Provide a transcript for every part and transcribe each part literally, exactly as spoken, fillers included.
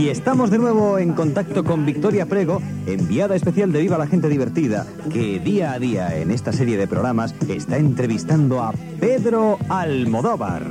Y estamos de nuevo en contacto con Victoria Prego, enviada especial de Viva la Gente Divertida, que día a día en esta serie de programas está entrevistando a Pedro Almodóvar.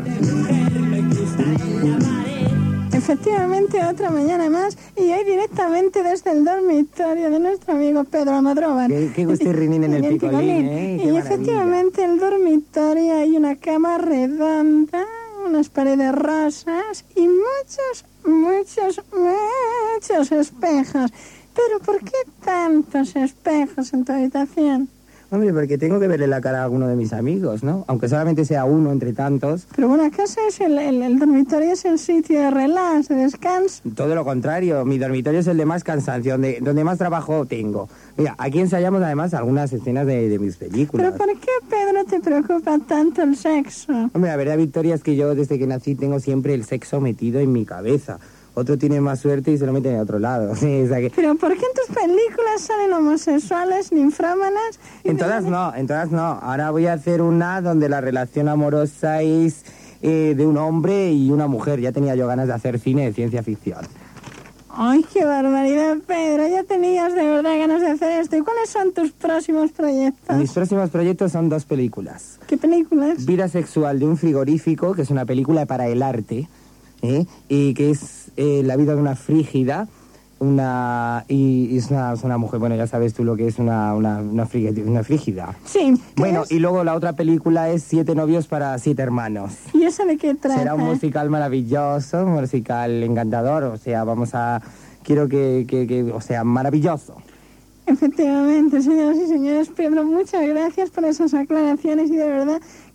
Efectivamente, otra mañana más, y hoy directamente desde el dormitorio de nuestro amigo Pedro Almodóvar. Qué, qué gustirrinín en el, el picolín, picolín, ¿eh? Qué y maravilla. Efectivamente, el dormitorio hay una cama redonda, unas paredes rosas y muchos, muchos, muchos espejos. Pero ¿por qué tantos espejos en tu habitación? Hombre, porque tengo que verle la cara a alguno de mis amigos, ¿no? Aunque solamente sea uno entre tantos. Pero bueno, ¿acaso es el, el, el dormitorio es el sitio de relax, de descanso? Todo lo contrario, mi dormitorio es el de más cansancio, donde, donde más trabajo tengo. Mira, aquí ensayamos además algunas escenas de, de mis películas. ¿Pero por qué, Pedro, te preocupa tanto el sexo? Hombre, la verdad, Victoria, es que yo desde que nací tengo siempre el sexo metido en mi cabeza. Otro tiene más suerte y se lo mete en otro lado. Sí, o sea que... ¿Pero por qué en tus películas salen homosexuales, ninfómanas? En todas no, en todas no. Ahora voy a hacer una donde la relación amorosa es eh, de un hombre y una mujer. Ya tenía yo ganas de hacer cine de ciencia ficción. ¡Ay, qué barbaridad, Pedro! Ya tenías de verdad ganas de hacer esto. ¿Y cuáles son tus próximos proyectos? Mis próximos proyectos son dos películas. ¿Qué películas? Vida sexual de un frigorífico, que es una película para el arte, ¿eh? Y que es eh, la vida de una frígida, una y es una, es una mujer, bueno, ya sabes tú lo que es una, una, una, frígida, una frígida. Sí. Bueno, es? y luego la otra película es Siete novios para siete hermanos. ¿Y esa de qué trata? Será un musical maravilloso, un musical encantador, o sea, vamos a... Quiero que, que, que o sea, maravilloso. Efectivamente, señoras y señores, Pedro, muchas gracias por esas aclaraciones y de verdad